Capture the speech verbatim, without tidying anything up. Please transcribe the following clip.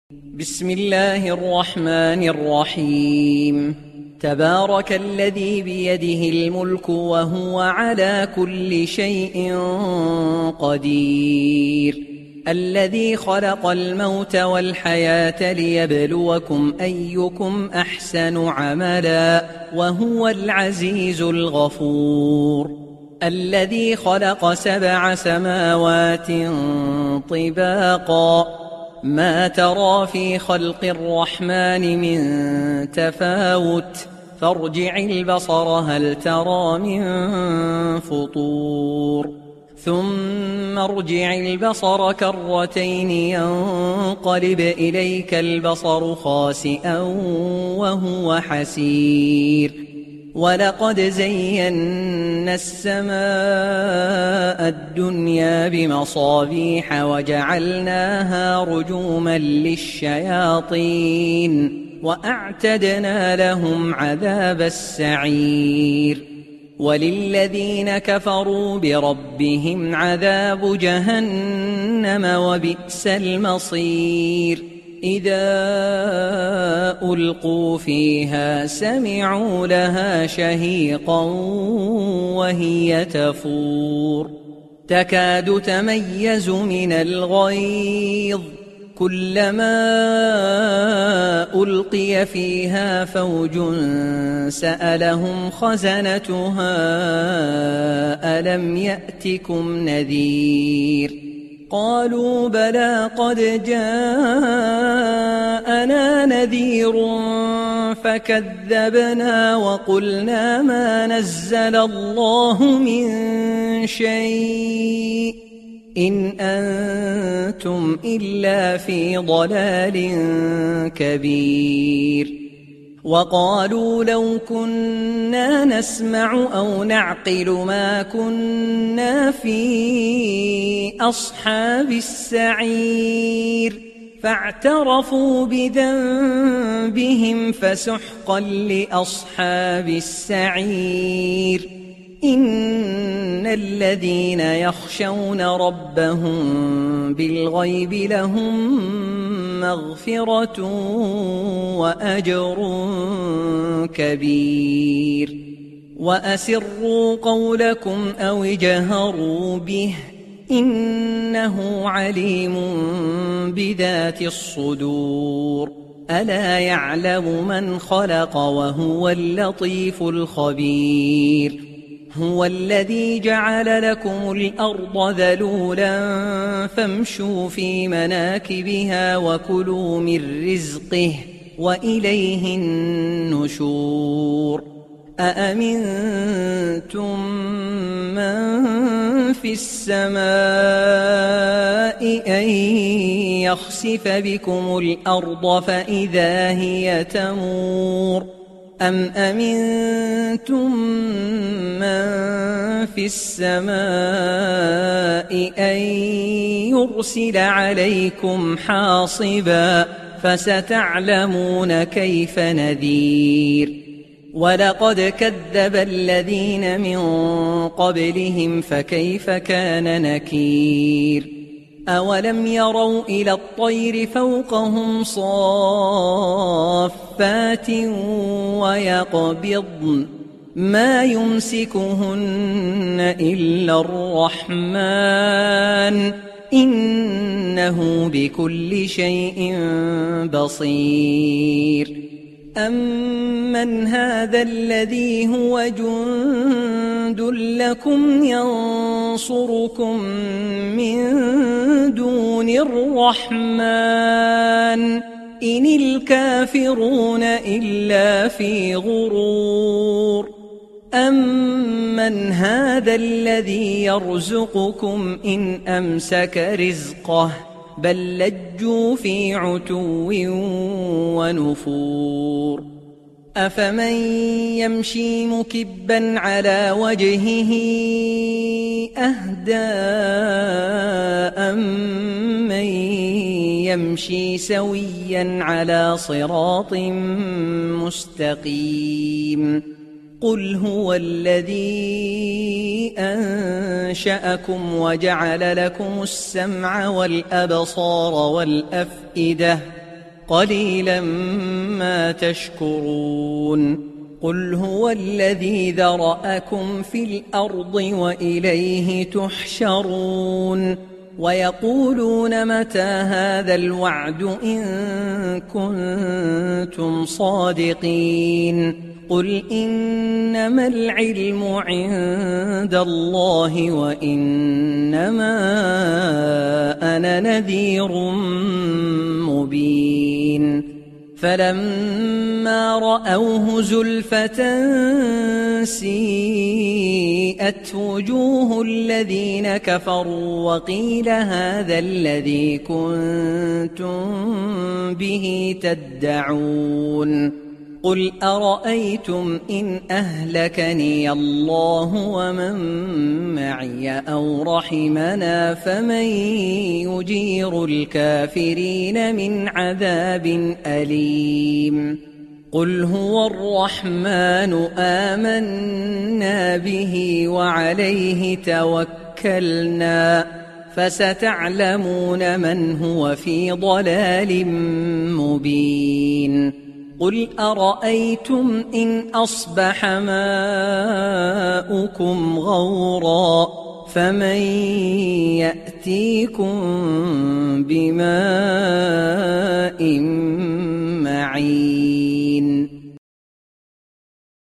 بسم الله الرحمن الرحيم. تبارك الذي بيده الملك وهو على كل شيء قدير، الذي خلق الموت والحياة ليبلوكم أيكم أحسن عملا وهو العزيز الغفور، الذي خلق سبع سماوات طباقا ما ترى في خلق الرحمن من تفاوت فارجع البصر هل ترى من فطور ثم ارجع البصر كرتين ينقلب إليك البصر خاسئا وهو حسير، ولقد زينا السماء الدنيا بمصابيح وجعلناها رجوما للشياطين وأعتدنا لهم عذاب السعير، وللذين كفروا بربهم عذاب جهنم وبئس المصير. إذا ألقوا فيها سمعوا لها شهيقا وهي تفور تكاد تميز من الغيظ، كلما ألقي فيها فوج سألهم خزنتها ألم يأتكم نذير؟ قالوا بلى قد جاءنا نذير فكذبنا وقلنا ما نزل الله من شيء إن أنتم إلا في ضلال كبير. وقالوا لو كنا نسمع أو نعقل ما كنا في أصحاب السعير، فاعترفوا بذنبهم فسحقا لأصحاب السعير. إن الذين يخشون ربهم بالغيب لهم مغفرة وأجر كبير. وأسروا قولكم أو اجهروا به إنه عليم بذات الصدور. ألا يعلم من خلق وهو اللطيف الخبير. هو الذي جعل لكم الأرض ذلولا فامشوا في مناكبها وكلوا من رزقه وإليه النشور. أأمنتم من في السماء أن يخسف بكم الأرض فإذا هي تمور، أم أمنتم من في السماء أن يرسل عليكم حاصبا فستعلمون كيف نذير. ولقد كذب الذين من قبلهم فكيف كان نكير. أولم يروا إلى الطير فوقهم صافات ويقبضن ما يمسكهن إلا الرحمن إنه بكل شيء بصير. أمن هذا الذي هو جند لكم ينصركم من دون الرحمن إن الكافرون إلا في غرور. أمن هذا الذي يرزقكم إن أمسك رزقه بل لجوا في عتو ونفور. أفمن يمشي مكبا على وجهه أهدى أمن يمشي سويا على صراط مستقيم؟ قل هو الذي أنشأكم وجعل لكم السمع والأبصار والأفئدة قليلا ما تشكرون قل هو الذي ذرأكم في الأرض وإليه تحشرون ويقولون متى هذا الوعد إن كنتم صادقين قل إنما العلم عند الله وإنما أنا نذير مبين فلما رأوه زلفة سيئت وجوه الذين كفروا وقيل هذا الذي كنتم به تدعون قل أرأيتم إن أهلكني الله ومن معي أو رحمنا فمن يجير الكافرين من عذاب أليم قل هو الرحمن آمنا به وعليه توكلنا فستعلمون من هو في ضلال مبين قل أرأيتم إن أصبح ماؤكم غورا فمن يأتيكم بماء معين